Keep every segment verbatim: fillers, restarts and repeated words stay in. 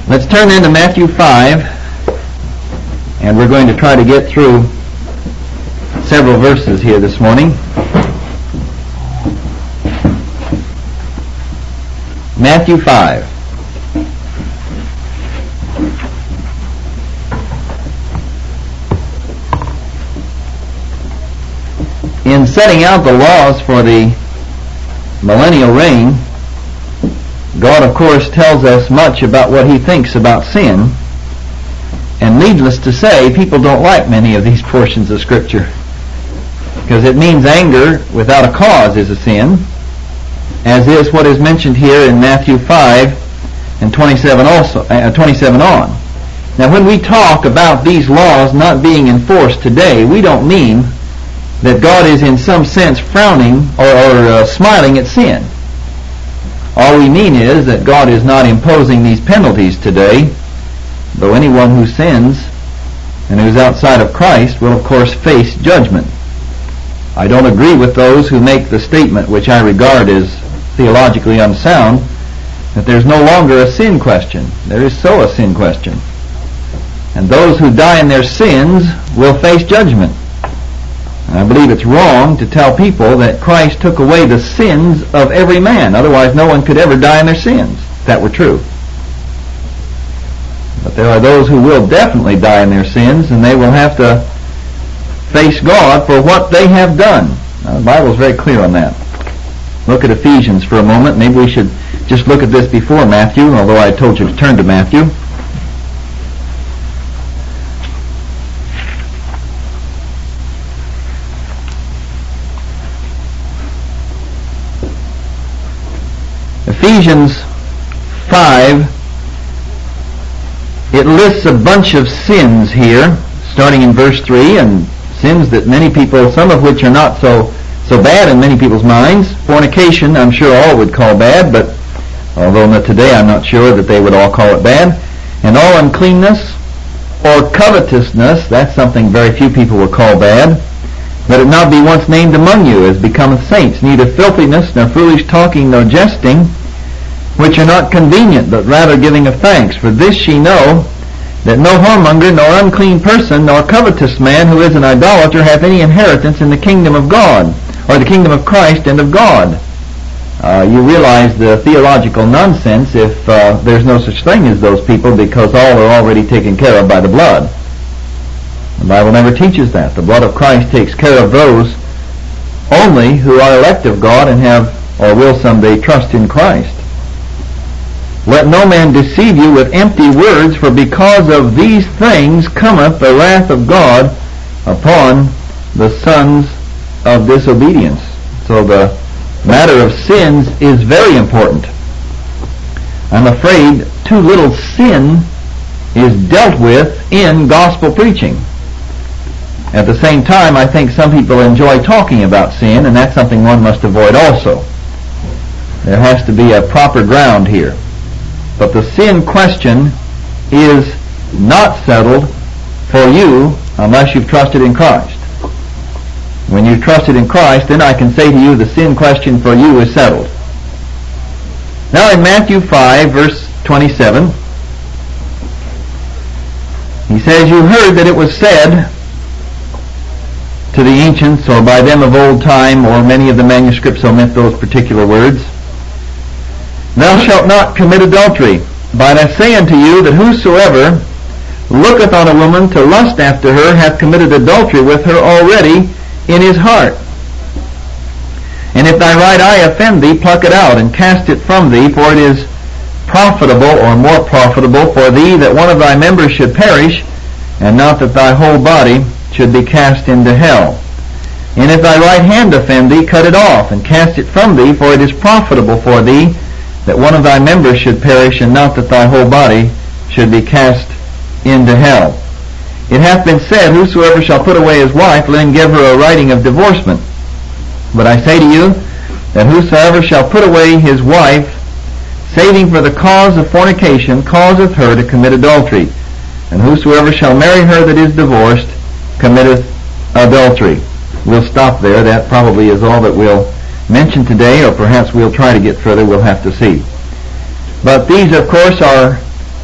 Let's turn into Matthew five, and we're going to try to get through several verses here this morning. Matthew five. In setting out the laws for the millennial reign, God, of course, tells us much about what He thinks about sin. And needless to say, people don't like many of these portions of Scripture, because it means anger without a cause is a sin, as is what is mentioned here in Matthew five and twenty-seven also, uh, twenty-seven on. Now, when we talk about these laws not being enforced today, we don't mean that God is in some sense frowning or, or uh, smiling at sin. All we mean is that God is not imposing these penalties today, though anyone who sins and who's outside of Christ will of course face judgment. I don't agree with those who make the statement, which I regard as theologically unsound, that there's no longer a sin question. There is so a sin question. And those who die in their sins will face judgment. And I believe it's wrong to tell people that Christ took away the sins of every man. Otherwise, no one could ever die in their sins, if that were true. But there are those who will definitely die in their sins, and they will have to face God for what they have done. Now, the Bible is very clear on that. Look at Ephesians for a moment. Maybe we should just look at this before Matthew, although I told you to turn to Matthew. Ephesians five, it lists a bunch of sins here, starting in verse three, and sins that many people, some of which are not so so bad in many people's minds. Fornication, I'm sure all would call bad, but although not today, I'm not sure that they would all call it bad. And all uncleanness or covetousness, that's something very few people would call bad. Let it not be once named among you as becometh saints, neither filthiness, nor foolish talking, nor jesting, which are not convenient, but rather giving of thanks. For this ye know, that no whoremonger, nor unclean person, nor covetous man who is an idolater hath any inheritance in the kingdom of God, or the kingdom of Christ and of God. Uh, you realize the theological nonsense if uh, there's no such thing as those people, because all are already taken care of by the blood. The Bible never teaches that. The blood of Christ takes care of those only who are elect of God and have, or will someday, trust in Christ. Let no man deceive you with empty words, for because of these things cometh the wrath of God upon the sons of disobedience. So the matter of sins is very important. I'm afraid too little sin is dealt with in gospel preaching. At the same time, I think some people enjoy talking about sin, and that's something one must avoid also. There has to be a proper ground here. But the sin question is not settled for you unless you've trusted in Christ. When you've trusted in Christ, then I can say to you the sin question for you is settled. Now in Matthew five, verse twenty-seven, he says, You heard that it was said to the ancients, or by them of old time, or many of the manuscripts omit those particular words, Thou shalt not commit adultery. But I say unto you that whosoever looketh on a woman to lust after her hath committed adultery with her already in his heart. And if thy right eye offend thee, pluck it out, and cast it from thee, for it is profitable, or more profitable, for thee that one of thy members should perish, and not that thy whole body should be cast into hell. And if thy right hand offend thee, cut it off, and cast it from thee, for it is profitable for thee that one of thy members should perish, and not that thy whole body should be cast into hell. It hath been said, Whosoever shall put away his wife, let him give her a writing of divorcement. But I say to you, that whosoever shall put away his wife, saving for the cause of fornication, causeth her to commit adultery. And whosoever shall marry her that is divorced, committeth adultery. We'll stop there. That probably is all that we'll mention today, or perhaps we'll try to get further. We'll have to see. But these, of course, are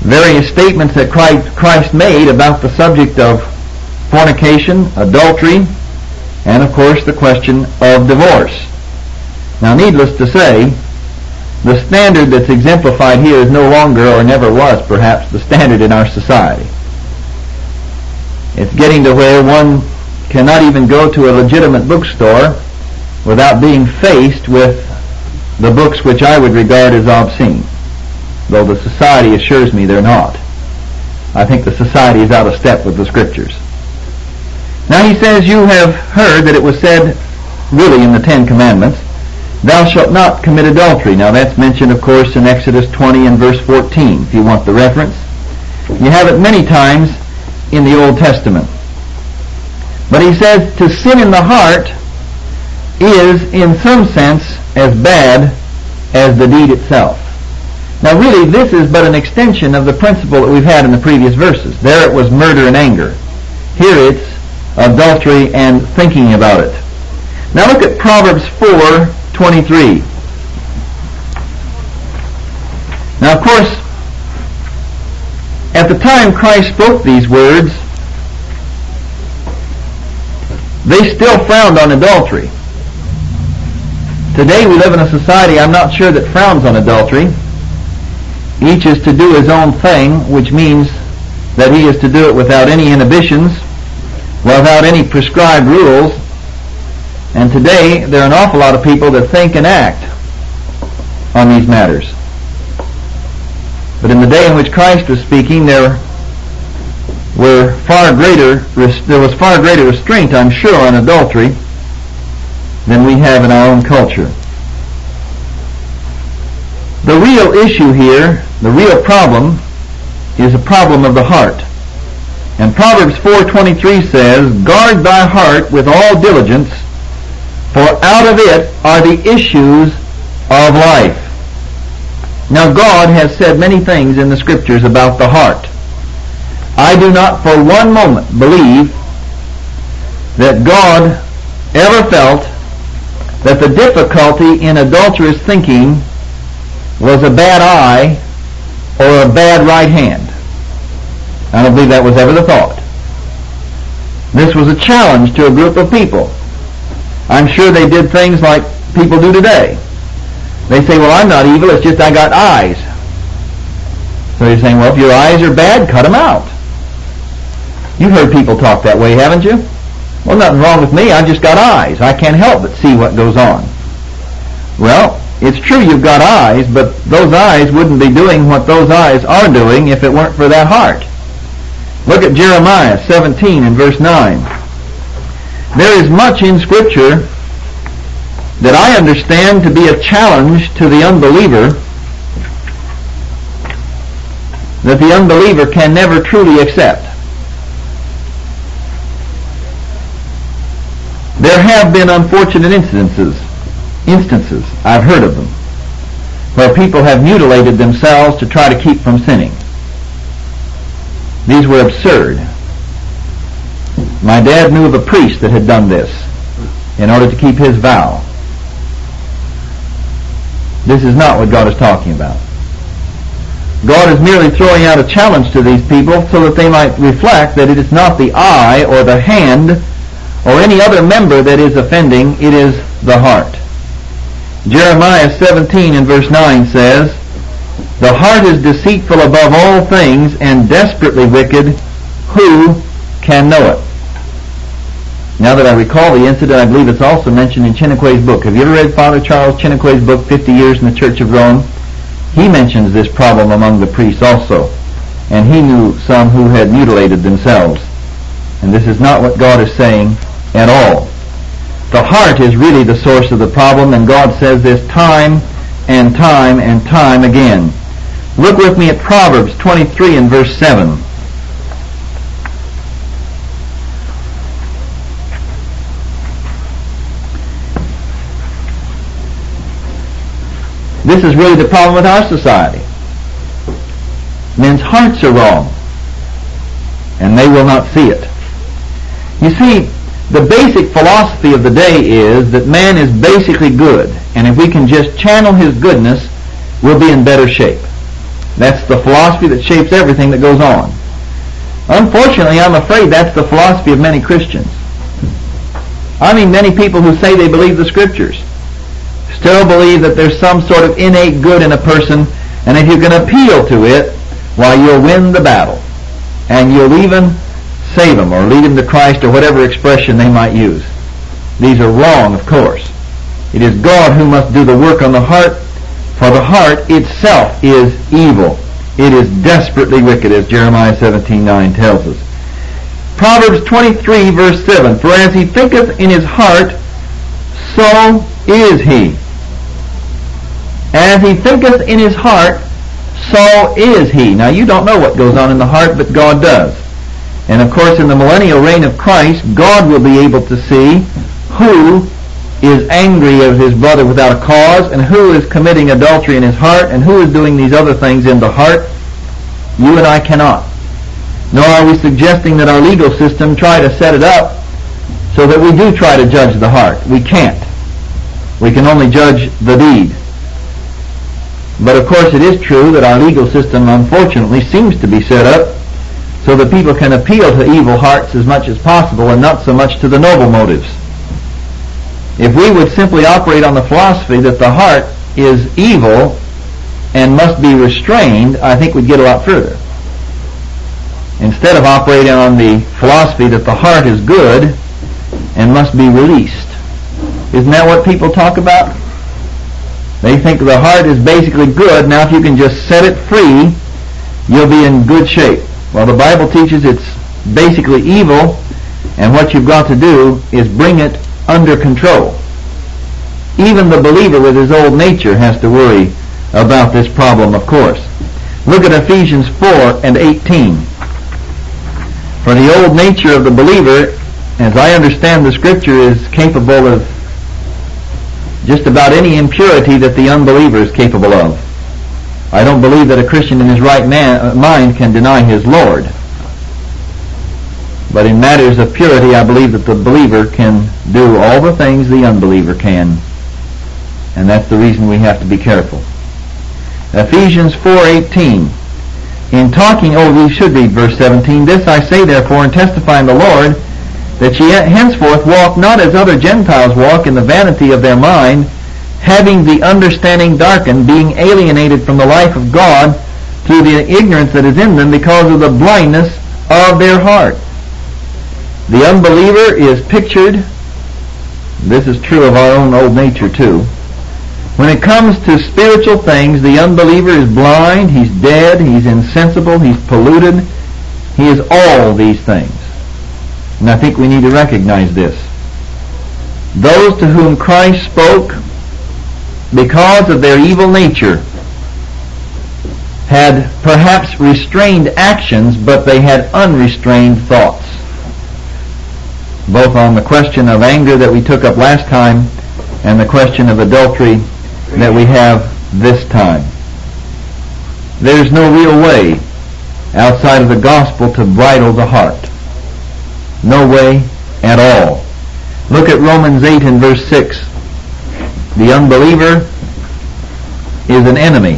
various statements that Christ made about the subject of fornication, adultery, and of course the question of divorce. Now, needless to say, the standard that's exemplified here is no longer, or never was perhaps, the standard in our society. It's getting to where one cannot even go to a legitimate bookstore without being faced with the books which I would regard as obscene, though the society assures me they're not. I think the society is out of step with the Scriptures. Now he says, you have heard that it was said, really in the Ten Commandments, thou shalt not commit adultery. Now that's mentioned, of course, in Exodus twenty and verse fourteen, if you want the reference. You have it many times in the Old Testament. But he says to sin in the heart is, in some sense, as bad as the deed itself. Now really, this is but an extension of the principle that we've had in the previous verses. There it was murder and anger. Here it's adultery and thinking about it. Now look at Proverbs four twenty-three. Now, of course, at the time Christ spoke these words, they still frowned on adultery. Today we live in a society, I'm not sure, that frowns on adultery. Each is to do his own thing, which means that he is to do it without any inhibitions, without any prescribed rules. And today there are an awful lot of people that think and act on these matters. But in the day in which Christ was speaking, there were far greater there was far greater restraint, I'm sure, on adultery than we have in our own culture. The real issue here, the real problem, is a problem of the heart. And Proverbs four twenty-three says, guard thy heart with all diligence, for out of it are the issues of life. Now God has said many things in the Scriptures about the heart. I do not for one moment believe that God ever felt that the difficulty in adulterous thinking was a bad eye or a bad right hand. I don't believe that was ever the thought. This was a challenge to a group of people. I'm sure they did things like people do today. They say, well, I'm not evil, it's just I got eyes. So you're saying, well, if your eyes are bad, cut them out. You've heard people talk that way, haven't you? Well, nothing wrong with me, I've just got eyes. I can't help but see what goes on. Well, it's true you've got eyes, but those eyes wouldn't be doing what those eyes are doing if it weren't for that heart. Look at Jeremiah seventeen and verse nine. There is much in Scripture that I understand to be a challenge to the unbeliever, that the unbeliever can never truly accept. There have been unfortunate instances, instances, I've heard of them, where people have mutilated themselves to try to keep from sinning. These were absurd. My dad knew of a priest that had done this in order to keep his vow. This is not what God is talking about. God is merely throwing out a challenge to these people so that they might reflect that it is not the eye or the hand or any other member that is offending, it is the heart. Jeremiah seventeen and verse nine says, the heart is deceitful above all things and desperately wicked. Who can know it? Now that I recall the incident, I believe it's also mentioned in Chinique's book. Have you ever read Father Charles Chinique's book, fifty years in the Church of Rome? He mentions this problem among the priests also. And he knew some who had mutilated themselves. And this is not what God is saying at all. The heart is really the source of the problem, and God says this time and time and time again. Look with me at Proverbs twenty-three and verse seven. This is really the problem with our society. Men's hearts are wrong, and they will not see it. You see, the basic philosophy of the day is that man is basically good, and if we can just channel his goodness, we'll be in better shape. That's the philosophy that shapes everything that goes on. Unfortunately, I'm afraid that's the philosophy of many Christians. I mean, many people who say they believe the Scriptures still believe that there's some sort of innate good in a person, and if you can appeal to it, why, you'll win the battle. And you'll even save them, or lead them to Christ, or whatever expression they might use. These are wrong, of course. It is God who must do the work on the heart, for the heart itself is evil. It is desperately wicked, as Jeremiah seventeen nine tells us. Proverbs twenty-three, verse seven, for as he thinketh in his heart, so is he. As he thinketh in his heart, so is he. Now, you don't know what goes on in the heart, but God does. And of course, in the millennial reign of Christ, God will be able to see who is angry of his brother without a cause, and who is committing adultery in his heart, and who is doing these other things in the heart. You and I cannot. Nor are we suggesting that our legal system try to set it up so that we do try to judge the heart. We can't. We can only judge the deed. But of course it is true that our legal system, unfortunately, seems to be set up so that people can appeal to evil hearts as much as possible, and not so much to the noble motives. If we would simply operate on the philosophy that the heart is evil and must be restrained, I think we'd get a lot further. Instead of operating on the philosophy that the heart is good and must be released. Isn't that what people talk about? They think the heart is basically good. Now if you can just set it free, you'll be in good shape. Well, the Bible teaches it's basically evil, and what you've got to do is bring it under control. Even the believer with his old nature has to worry about this problem, of course. Look at Ephesians four and eighteen. For the old nature of the believer, as I understand the Scripture, is capable of just about any impurity that the unbeliever is capable of. I don't believe that a Christian in his right man, mind can deny his Lord. But in matters of purity, I believe that the believer can do all the things the unbeliever can. And that's the reason we have to be careful. Ephesians four eighteen. In talking, oh, we should read verse seventeen. This I say therefore, and testify in the Lord, that ye henceforth walk not as other Gentiles walk, in the vanity of their mind, having the understanding darkened, being alienated from the life of God through the ignorance that is in them, because of the blindness of their heart. The unbeliever is pictured, this is true of our own old nature too. When it comes to spiritual things, the unbeliever is blind, he's dead, he's insensible, he's polluted. He is all these things. And I think we need to recognize this. Those to whom Christ spoke, because of their evil nature, had perhaps restrained actions, but they had unrestrained thoughts. Both on the question of anger that we took up last time and the question of adultery that we have this time. There's no real way outside of the gospel to bridle the heart. No way at all. Look at Romans eight and verse six. The unbeliever is an enemy.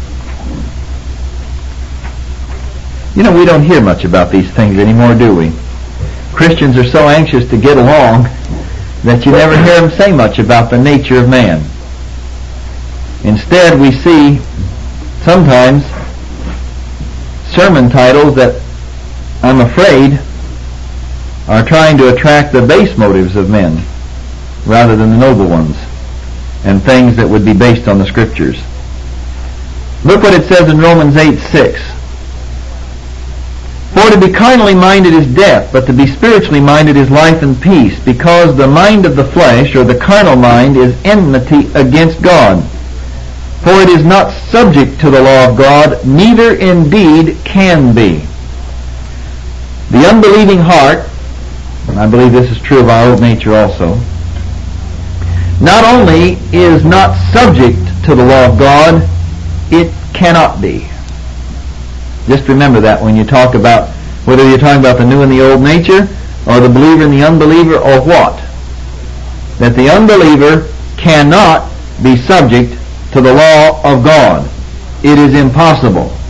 You know, we don't hear much about these things anymore, do we? Christians are so anxious to get along that you never hear them say much about the nature of man. Instead, we see sometimes sermon titles that, I'm afraid, are trying to attract the base motives of men rather than the noble ones, and things that would be based on the Scriptures. Look what it says in Romans eight six. For to be carnally minded is death, but to be spiritually minded is life and peace, because the mind of the flesh, or the carnal mind, is enmity against God. For it is not subject to the law of God, neither indeed can be. The unbelieving heart, and I believe this is true of our old nature also, not only is not subject to the law of God, it cannot be. Just remember that when you talk about, whether you're talking about the new and the old nature, or the believer and the unbeliever, or what, that the unbeliever cannot be subject to the law of God. It is impossible.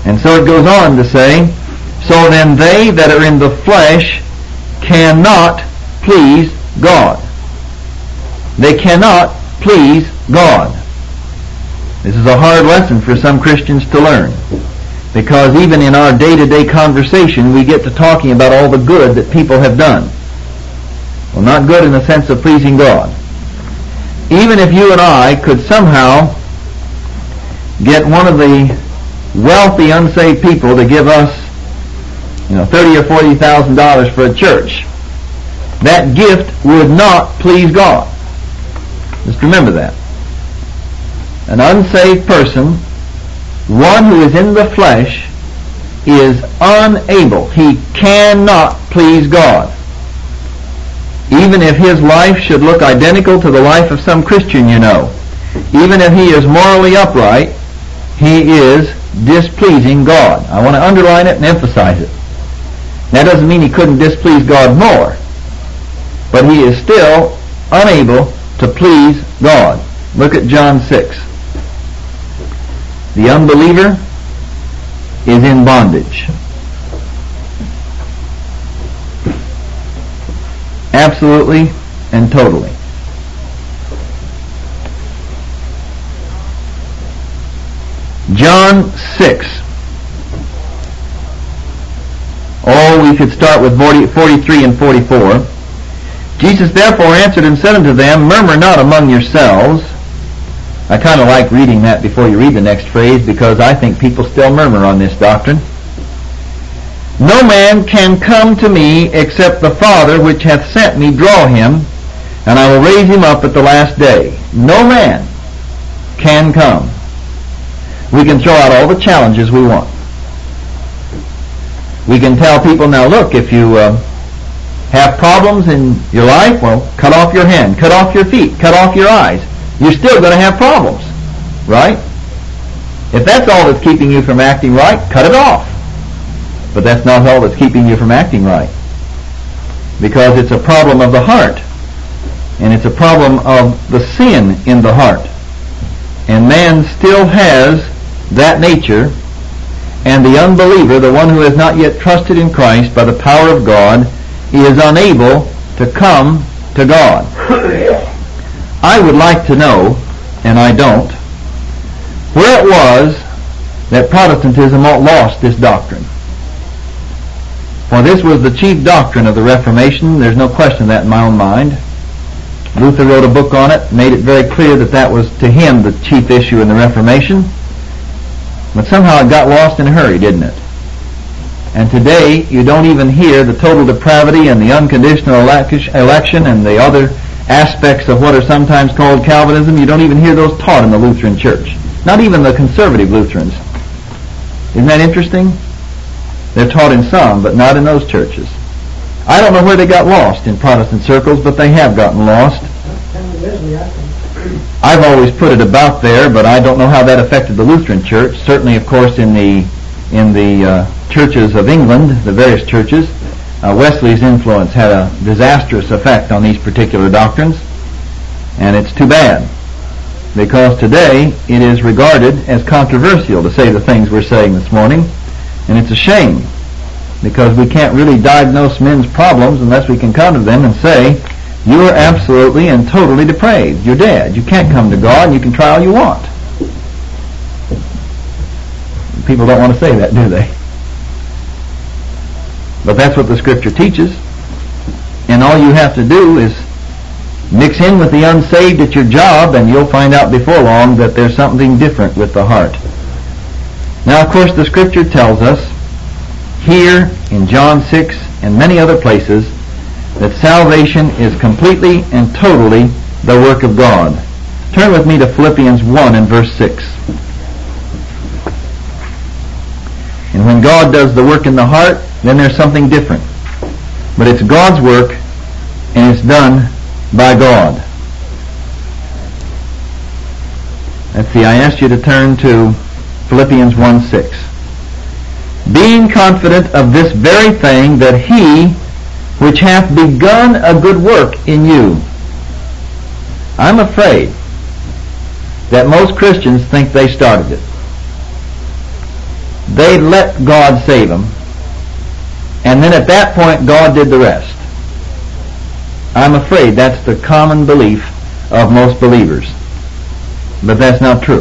And so it goes on to say, so then they that are in the flesh cannot please God. They cannot please God. This is a hard lesson for some Christians to learn, because even in our day-to-day conversation we get to talking about all the good that people have done. Well, not good in the sense of pleasing God. Even if you and I could somehow get one of the wealthy, unsaved people to give us, you know, thirty or forty thousand dollars for a church, that gift would not please God. Just remember that. An unsaved person, one who is in the flesh, is unable. He cannot please God. Even if his life should look identical to the life of some Christian you know, even if he is morally upright, he is displeasing God. I want to underline it and emphasize it. That doesn't mean he couldn't displease God more, but he is still unable to please God. Look at John six. The unbeliever is in bondage. Absolutely and totally. John six. Oh, we could start with forty-three and forty-four. Jesus therefore answered and said unto them, murmur not among yourselves. I kind of like reading that before you read the next phrase, because I think people still murmur on this doctrine. No man can come to me except the Father which hath sent me draw him, and I will raise him up at the last day. No man can come. We can throw out all the challenges we want. We can tell people, now look, if you uh, have problems in your life, well, cut off your hand, cut off your feet, cut off your eyes. You're still going to have problems, right? If that's all that's keeping you from acting right, cut it off. But that's not all that's keeping you from acting right, because it's a problem of the heart, and it's a problem of the sin in the heart. And man still has that nature, and the unbeliever, the one who has not yet trusted in Christ by the power of God, is unable to come to God. I would like to know, and I don't, where it was that Protestantism lost this doctrine. For this was the chief doctrine of the Reformation. There's no question of that in my own mind. Luther wrote a book on it, made it very clear that that was to him the chief issue in the Reformation. But somehow it got lost in a hurry, didn't it? And today you don't even hear the total depravity and the unconditional election and the other aspects of what are sometimes called Calvinism. You don't even hear those taught in the Lutheran Church. Not even the conservative Lutherans. Isn't that interesting? They're taught in some, but not in those churches. I don't know where they got lost in Protestant circles, but they have gotten lost. I've always put it about there, but I don't know how that affected the Lutheran Church. Certainly, of course, in the in the uh, churches of England, the various churches, uh, Wesley's influence had a disastrous effect on these particular doctrines, and it's too bad, because today it is regarded as controversial to say the things we're saying this morning, and it's a shame, because we can't really diagnose men's problems unless we can come to them and say, you are absolutely and totally depraved. You're dead. You can't come to God, and you can try all you want. People don't want to say that, do they? But that's what the Scripture teaches. And all you have to do is mix in with the unsaved at your job, and you'll find out before long that there's something different with the heart. Now, of course, the Scripture tells us here in John six and many other places that salvation is completely and totally the work of God. Turn with me to Philippians one and verse six. And when God does the work in the heart, then there's something different. But it's God's work, and it's done by God. Let's see, I asked you to turn to Philippians one six. Being confident of this very thing, that he which hath begun a good work in you. I'm afraid that most Christians think they started it. They let God save them. And then at that point, God did the rest. I'm afraid that's the common belief of most believers. But that's not true.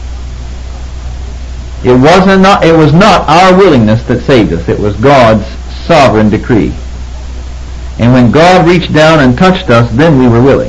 It wasn't not, it was not our willingness that saved us. It was God's sovereign decree. And when God reached down and touched us, then we were willing.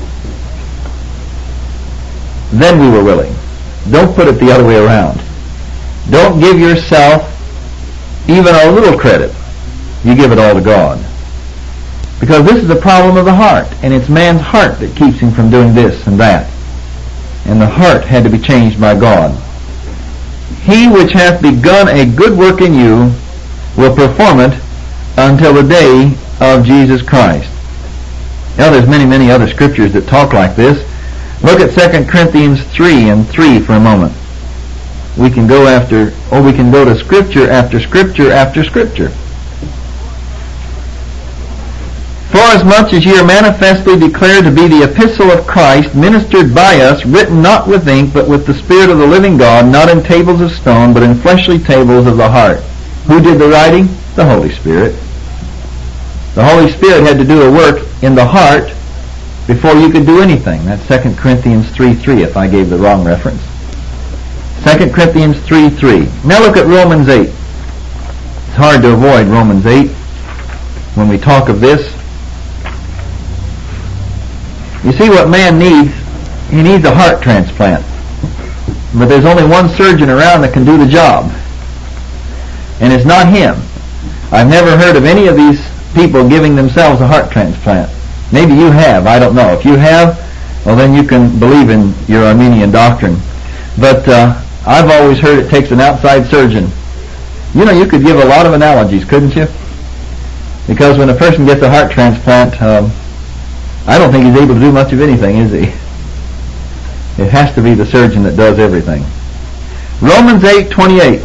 Then we were willing. Don't put it the other way around. Don't give yourself even a little credit. You give it all to God. Because this is the problem of the heart, and it's man's heart that keeps him from doing this and that. And the heart had to be changed by God. He which hath begun a good work in you will perform it until the day of Jesus Christ. Now there's many, many other scriptures that talk like this. Look at Second Corinthians three and three for a moment. We can go after, or we can go to scripture after scripture after scripture. Forasmuch as ye are manifestly declared to be the epistle of Christ, ministered by us, written not with ink, but with the Spirit of the living God, not in tables of stone, but in fleshly tables of the heart. Who did the writing? The Holy Spirit. The Holy Spirit had to do a work in the heart before you could do anything. That's Second Corinthians three three, if I gave the wrong reference. Second Corinthians three three. Now look at Romans eight. It's hard to avoid Romans eight when we talk of this. You see what man needs? He needs a heart transplant. But there's only one surgeon around that can do the job. And it's not him. I've never heard of any of these people giving themselves a heart transplant. Maybe you have, I don't know. If you have, well then you can believe in your Armenian doctrine. But uh, I've always heard it takes an outside surgeon. You know, you could give a lot of analogies, couldn't you? Because when a person gets a heart transplant, um, I don't think he's able to do much of anything, is he? It has to be the surgeon that does everything. Romans eight twenty-eight.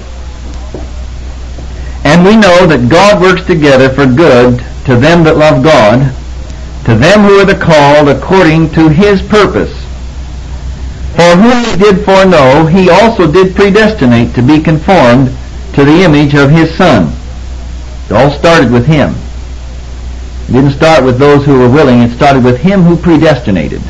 And we know that God works together for good to them that love God, to them who are the called according to His purpose. For whom He did foreknow, He also did predestinate to be conformed to the image of His Son. It all started with Him. It didn't start with those who were willing. It started with Him who predestinated.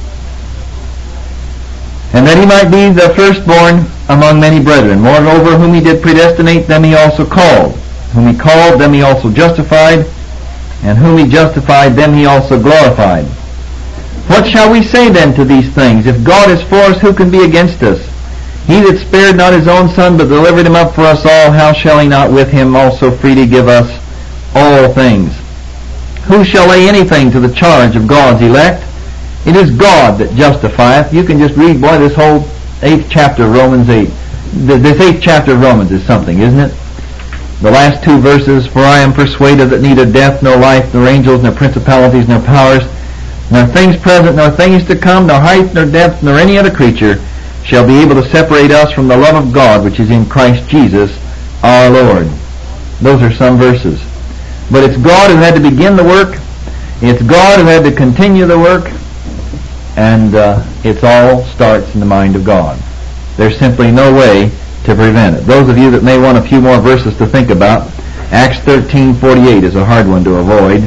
And that He might be the firstborn among many brethren. Moreover, whom He did predestinate, them He also called. Whom He called, them He also justified. And whom He justified, them He also glorified. What shall we say then to these things? If God is for us, who can be against us? He that spared not His own Son, but delivered Him up for us all, how shall He not with Him also freely give us all things? Who shall lay anything to the charge of God's elect? It is God that justifieth. You can just read, boy, this whole eighth chapter of Romans eight. This eighth chapter of Romans is something, isn't it? The last two verses, for I am persuaded that neither death, nor life, nor angels, nor principalities, nor powers, nor things present, nor things to come, nor height, nor depth, nor any other creature shall be able to separate us from the love of God which is in Christ Jesus our Lord. Those are some verses. But it's God who had to begin the work. It's God who had to continue the work. And uh, it all starts in the mind of God. There's simply no way to prevent it. Those of you that may want a few more verses to think about, Acts thirteen forty-eight is a hard one to avoid.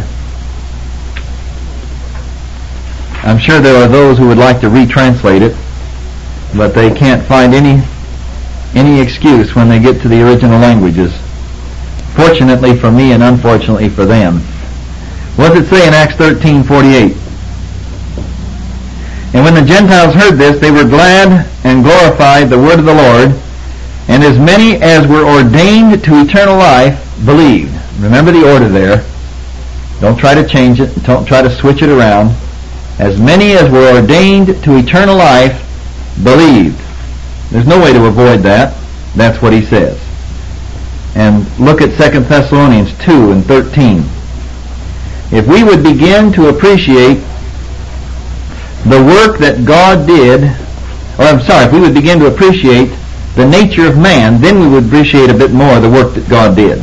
I'm sure there are those who would like to retranslate it, but they can't find any any excuse when they get to the original languages. Fortunately for me and unfortunately for them. What does it say in Acts thirteen forty-eight? And when the Gentiles heard this, they were glad and glorified the word of the Lord, and as many as were ordained to eternal life believed. Remember the order there. Don't try to change it. Don't try to switch it around. As many as were ordained to eternal life believed. There's no way to avoid that. That's what he says. And look at Second Thessalonians two and thirteen. If we would begin to appreciate the work that God did, or I'm sorry, if we would begin to appreciate the nature of man, then we would appreciate a bit more the work that God did.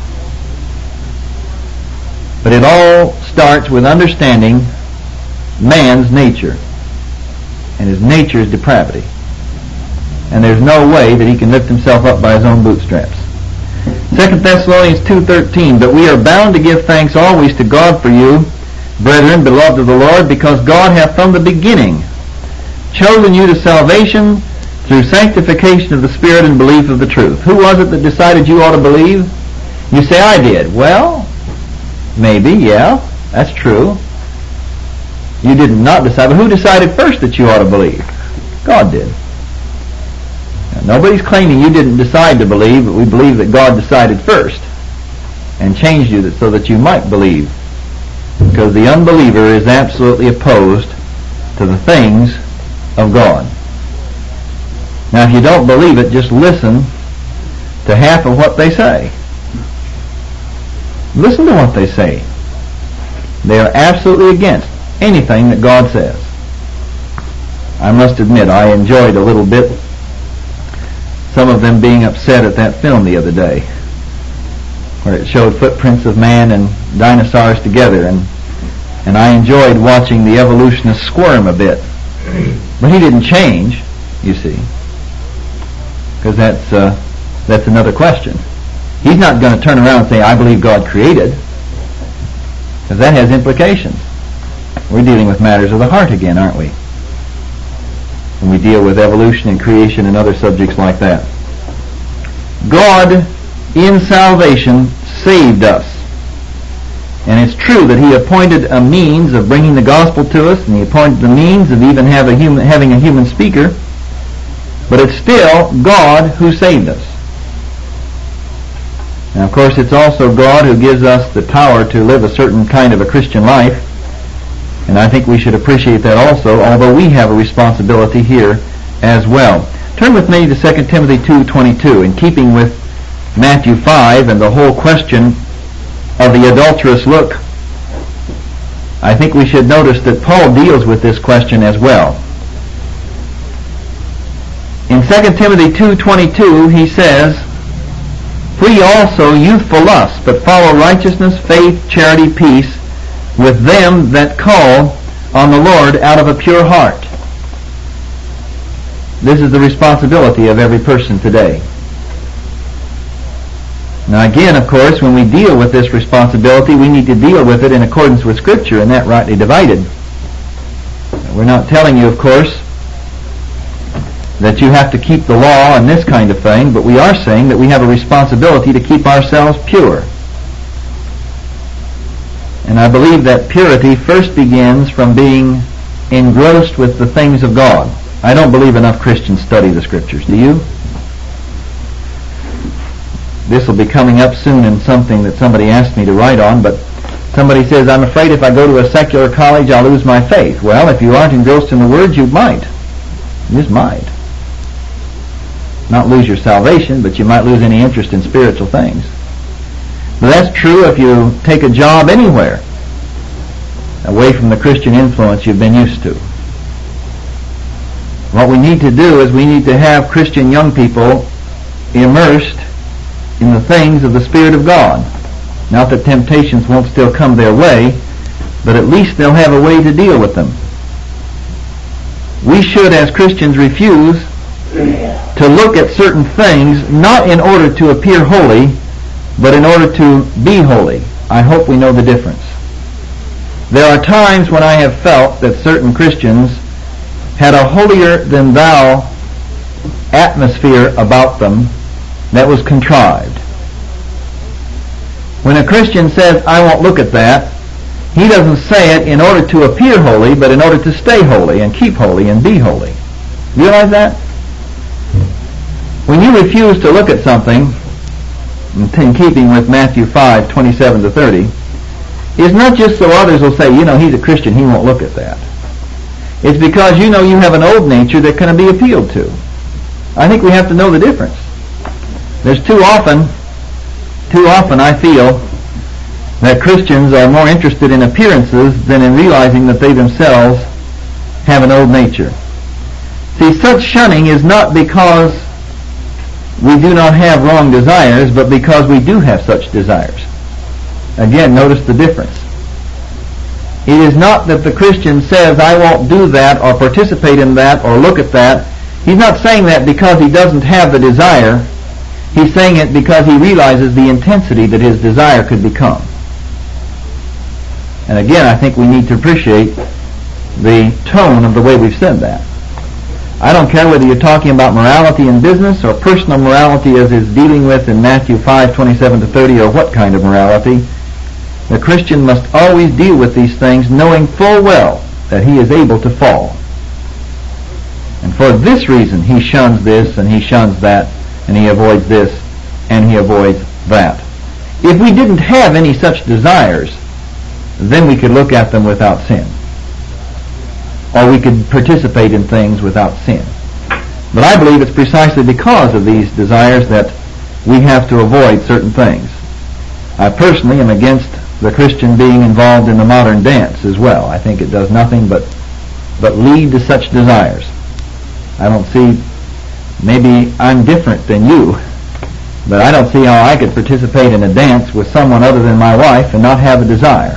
But it all starts with understanding man's nature. And his nature is depravity. and there's no way that he can lift himself up by his own bootstraps. Second Thessalonians two thirteen, but we are bound to give thanks always to God for you, brethren, beloved of the Lord, because God hath from the beginning chosen you to salvation through sanctification of the Spirit and belief of the truth. Who was it that decided you ought to believe? You say, I did. Well, maybe, yeah, that's true. You did not decide, but who decided first that you ought to believe? God did. Now, nobody's claiming you didn't decide to believe, but we believe that God decided first and changed you so that you might believe. Because the unbeliever is absolutely opposed to the things of God. Now, if you don't believe it, just listen to half of what they say. Listen to what they say. They are absolutely against anything that God says. I must admit, I enjoyed a little bit some of them being upset at that film the other day, where it showed footprints of man and dinosaurs together, and and I enjoyed watching the evolutionist squirm a bit. But he didn't change, you see, because that's uh, that's another question. He's not going to turn around and say, I believe God created, because that has implications. We're dealing with matters of the heart again, aren't we? When we deal with evolution and creation and other subjects like that. God, in salvation, saved us. And it's true that He appointed a means of bringing the gospel to us, and He appointed the means of even have a human, having a human speaker, but it's still God who saved us. Now, of course, it's also God who gives us the power to live a certain kind of a Christian life, and I think we should appreciate that also, although we have a responsibility here as well. Turn with me to Second Timothy two twenty-two, in keeping with Matthew five and the whole question of the adulterous look. I think we should notice that Paul deals with this question as well. In Second Timothy two twenty-two, he says, flee also youthful lusts, but follow righteousness, faith, charity, peace, with them that call on the Lord out of a pure heart. This is the responsibility of every person today. Now again, of course, when we deal with this responsibility, we need to deal with it in accordance with Scripture, and that rightly divided. We're not telling you, of course, that you have to keep the law and this kind of thing, but we are saying that we have a responsibility to keep ourselves pure. And I believe that purity first begins from being engrossed with the things of God. I don't believe enough Christians study the Scriptures. Do you? This will be coming up soon in something that somebody asked me to write on, but somebody says, I'm afraid if I go to a secular college, I'll lose my faith. Well, if you aren't engrossed in the Word, you might. You just might. Not lose your salvation, but you might lose any interest in spiritual things. But that's true if you take a job anywhere away from the Christian influence you've been used to. What we need to do is we need to have Christian young people immersed in the things of the Spirit of God. Not that temptations won't still come their way, but at least they'll have a way to deal with them. We should, as Christians, refuse to look at certain things not in order to appear holy, but in order to be holy. I hope we know the difference. There are times when I have felt that certain Christians had a holier-than-thou atmosphere about them that was contrived. When a Christian says, I won't look at that, he doesn't say it in order to appear holy, but in order to stay holy and keep holy and be holy. Realize that? When you refuse to look at something, in keeping with Matthew five, twenty-seven to thirty, it's not just so others will say, you know, he's a Christian, he won't look at that. It's because you know you have an old nature that can be appealed to. I think we have to know the difference. There's too often, too often I feel that Christians are more interested in appearances than in realizing that they themselves have an old nature. See, such shunning is not because we do not have wrong desires, but because we do have such desires. Again, notice the difference. It is not that the Christian says, I won't do that or participate in that or look at that He's not saying that because he doesn't have the desire. He's saying it because he realizes the intensity that his desire could become. And again, I think we need to appreciate the tone of the way we've said that. I don't care whether you're talking about morality in business or personal morality as is dealing with in Matthew five, twenty-seven to thirty, or what kind of morality. The Christian must always deal with these things knowing full well that he is able to fall. And for this reason he shuns this and he shuns that and he avoids this and he avoids that. If we didn't have any such desires, then we could look at them without sin. Or we could participate in things without sin. But I believe it's precisely because of these desires that we have to avoid certain things. I personally am against the Christian being involved in the modern dance as well. I think it does nothing but but lead to such desires. I don't see, maybe I'm different than you, but I don't see how I could participate in a dance with someone other than my wife and not have a desire.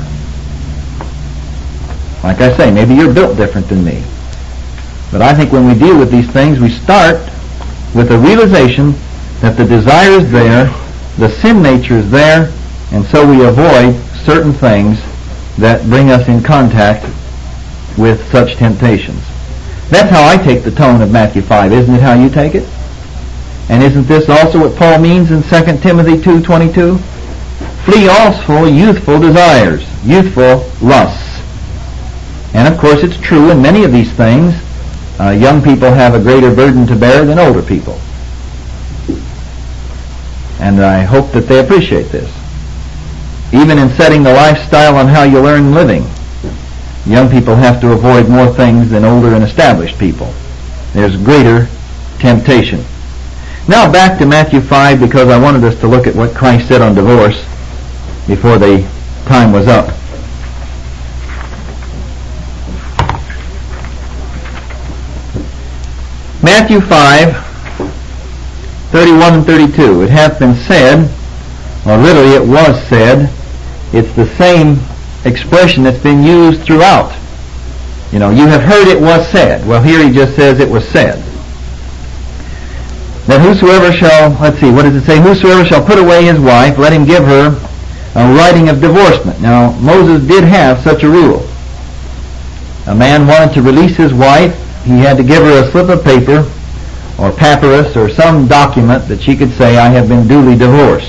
Like I say, maybe you're built different than me. But I think when we deal with these things, we start with a realization that the desire is there, the sin nature is there, and so we avoid certain things that bring us in contact with such temptations. That's how I take the tone of Matthew five. Isn't it how you take it? And isn't this also what Paul means in Second Timothy two twenty-two? Flee also youthful desires, youthful lusts. And of course it's true in many of these things, uh, young people have a greater burden to bear than older people. And I hope that they appreciate this. Even in setting the lifestyle on how you earn living, young people have to avoid more things than older and established people. There's greater temptation. Now back to Matthew five, because I wanted us to look at what Christ said on divorce before the time was up. Matthew five, thirty-one and thirty-two. It hath been said, or literally it was said, it's the same expression that's been used throughout. You know, you have heard it was said. Well, here he just says it was said. That whosoever shall, let's see, what does it say? Whosoever shall put away his wife, let him give her a writing of divorcement. Now, Moses did have such a rule. A man wanted to release his wife, he had to give her a slip of paper or papyrus or some document that she could say, I have been duly divorced.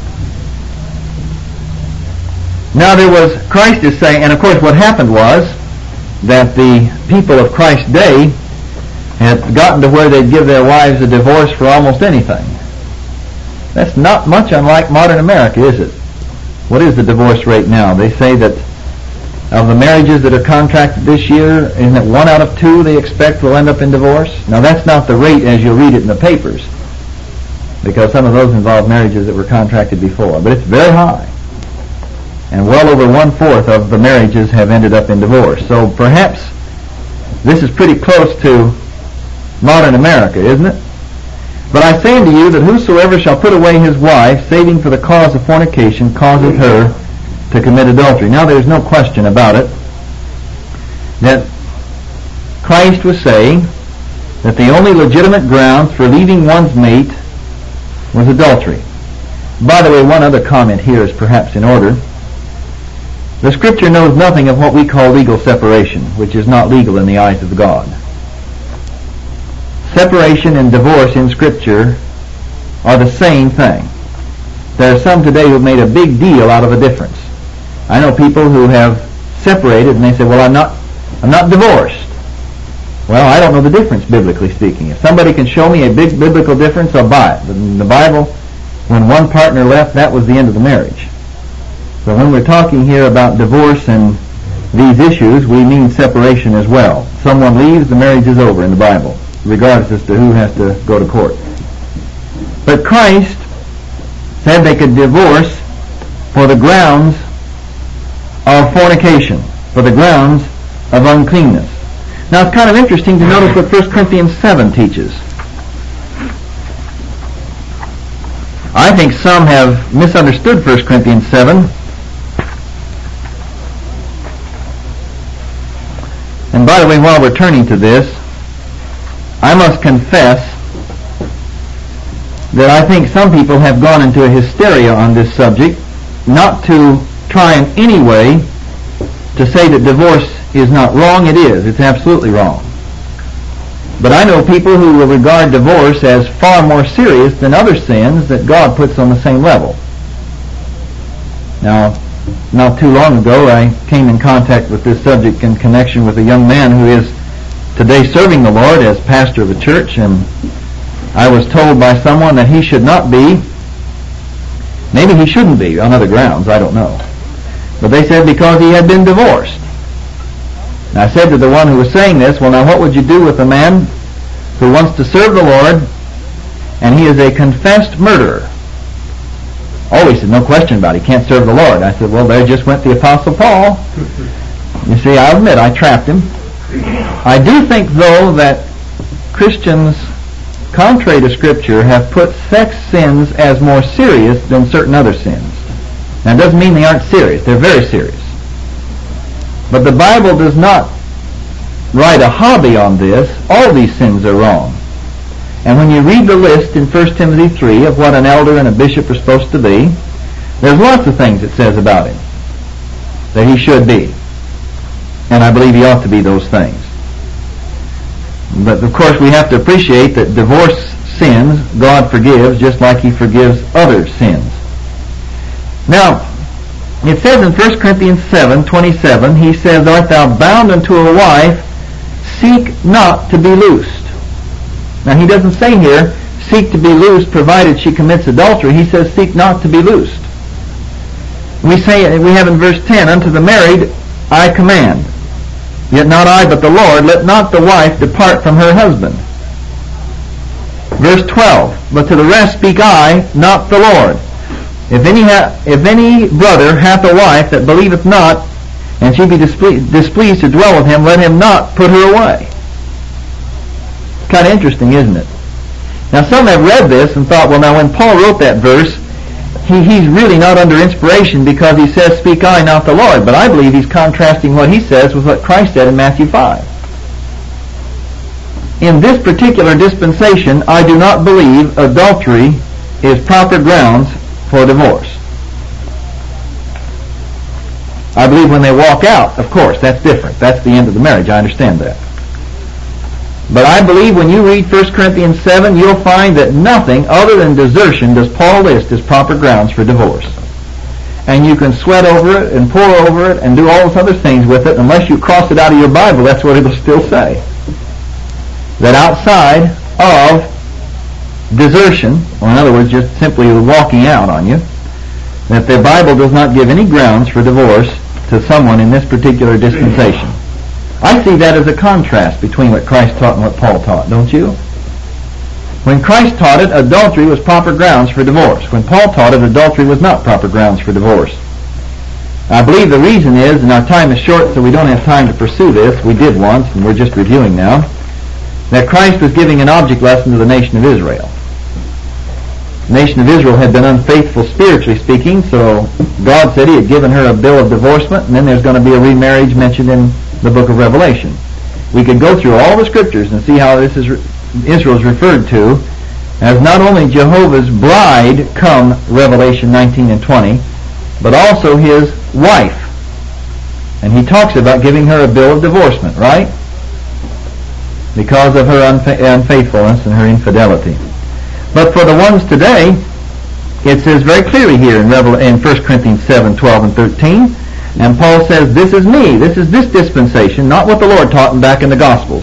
Now there was, Christ is saying, and of course what happened was that the people of Christ's day had gotten to where they'd give their wives a divorce for almost anything. That's not much unlike modern America, is it? What is the divorce rate now? They say that of the marriages that are contracted this year, isn't it one out of two they expect will end up in divorce? Now that's not the rate as you'll read it in the papers, because some of those involve marriages that were contracted before, but it's very high. And well over one-fourth of the marriages have ended up in divorce. So perhaps this is pretty close to modern America, isn't it? But I say unto you that whosoever shall put away his wife, saving for the cause of fornication, causeth her to commit adultery. Now there's no question about it that Christ was saying that the only legitimate grounds for leaving one's mate was adultery. By the way, one other comment here is perhaps in order. The Scripture knows nothing of what we call legal separation, which is not legal in the eyes of God. Separation and divorce in Scripture are the same thing. There are some today who've made a big deal out of a difference. I know people who have separated and they say, well, I'm not, I'm not divorced. Well, I don't know the difference, biblically speaking. If somebody can show me a big biblical difference, I'll buy it. But in the Bible, when one partner left, that was the end of the marriage. So when we're talking here about divorce and these issues, we mean separation as well. Someone leaves, the marriage is over in the Bible, regardless as to who has to go to court. But Christ said they could divorce for the grounds of fornication, for the grounds of uncleanness. Now it's kind of interesting to notice what First Corinthians seven teaches. I think some have misunderstood First Corinthians seven. And by the way, while we're turning to this, I must confess that I think some people have gone into a hysteria on this subject, not to try in any way to say that divorce is not wrong. It is. It's absolutely wrong. But I know people who will regard divorce as far more serious than other sins that God puts on the same level. Now, not too long ago, I came in contact with this subject in connection with a young man who is today serving the Lord as pastor of a church, and I was told by someone that he should not be, maybe he shouldn't be on other grounds, I don't know. But they said because he had been divorced. And I said to the one who was saying this, well, now what would you do with a man who wants to serve the Lord and he is a confessed murderer? Oh, he said, no question about it, he can't serve the Lord. I said, well, there just went the Apostle Paul. You see, I admit I trapped him. I do think, though, that Christians, contrary to Scripture, have put sex sins as more serious than certain other sins. Now, it doesn't mean they aren't serious. They're very serious. But the Bible does not write a hobby on this. All these sins are wrong. And when you read the list in First Timothy three of what an elder and a bishop are supposed to be, there's lots of things it says about him that he should be. And I believe he ought to be those things. But of course we have to appreciate that divorce sins God forgives just like he forgives other sins. Now, it says in First Corinthians seven twenty-seven, he says, art thou bound unto a wife, seek not to be loosed. Now he doesn't say here, seek to be loosed provided she commits adultery. He says, seek not to be loosed. We say, we have in verse ten, unto the married I command, yet not I but the Lord, let not the wife depart from her husband. Verse twelve, but to the rest speak I, not the Lord. If any ha- if any brother hath a wife that believeth not, and she be disple- displeased to dwell with him, let him not put her away. It's kind of interesting, isn't it? Now some have read this and thought, well now when Paul wrote that verse, he, he's really not under inspiration because he says, speak I, not the Lord. But I believe he's contrasting what he says with what Christ said in Matthew five. In this particular dispensation, I do not believe adultery is proper grounds for divorce. I believe when they walk out, of course, that's different. That's the end of the marriage. I understand that. But I believe when you read First Corinthians seven, you'll find that nothing other than desertion does Paul list as proper grounds for divorce. And you can sweat over it and pour over it and do all those other things with it. Unless you cross it out of your Bible, that's what it'll still say. That outside of desertion, or in other words, just simply walking out on you, that the Bible does not give any grounds for divorce to someone in this particular dispensation. I see that as a contrast between what Christ taught and what Paul taught, don't you? When Christ taught it, adultery was proper grounds for divorce. When Paul taught it, adultery was not proper grounds for divorce. I believe the reason is, and our time is short so we don't have time to pursue this, we did once and we're just reviewing now, that Christ was giving an object lesson to the nation of Israel. The nation of Israel had been unfaithful spiritually speaking, so God said he had given her a bill of divorcement, and then there's going to be a remarriage mentioned in the book of Revelation. We could go through all the scriptures and see how this is Israel is referred to as not only Jehovah's bride come Revelation nineteen and twenty, but also his wife. And he talks about giving her a bill of divorcement, right? Because of her unfa- unfaithfulness and her infidelity. But for the ones today, it says very clearly here in, Revel- in First Corinthians seven, twelve, and thirteen, and Paul says, this is me, this is this dispensation, not what the Lord taught him back in the Gospels,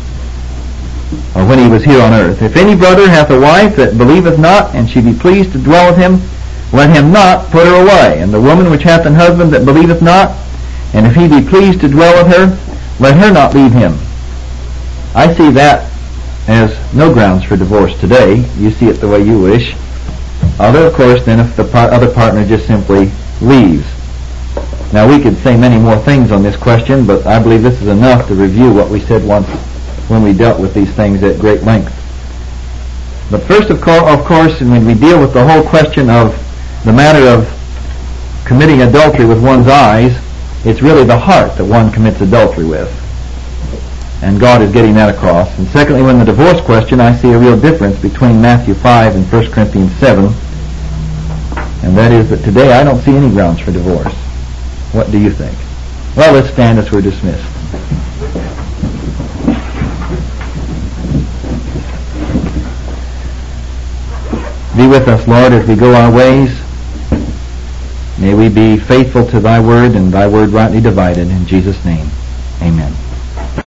or when he was here on earth. If any brother hath a wife that believeth not, and she be pleased to dwell with him, let him not put her away. And the woman which hath an husband that believeth not, and if he be pleased to dwell with her, let her not leave him. I see that as no grounds for divorce today. You see it the way you wish. Although, of course, then if the par- other partner just simply leaves. Now, we could say many more things on this question, but I believe this is enough to review what we said once when we dealt with these things at great length. But first, of, co- of course, when we deal with the whole question of the matter of committing adultery with one's eyes, it's really the heart that one commits adultery with. And God is getting that across. And secondly, when the divorce question, I see a real difference between Matthew five and First Corinthians seven. And that is that today I don't see any grounds for divorce. What do you think? Well, let's stand as we're dismissed. Be with us, Lord, as we go our ways. May we be faithful to thy word and thy word rightly divided. In Jesus' name, amen.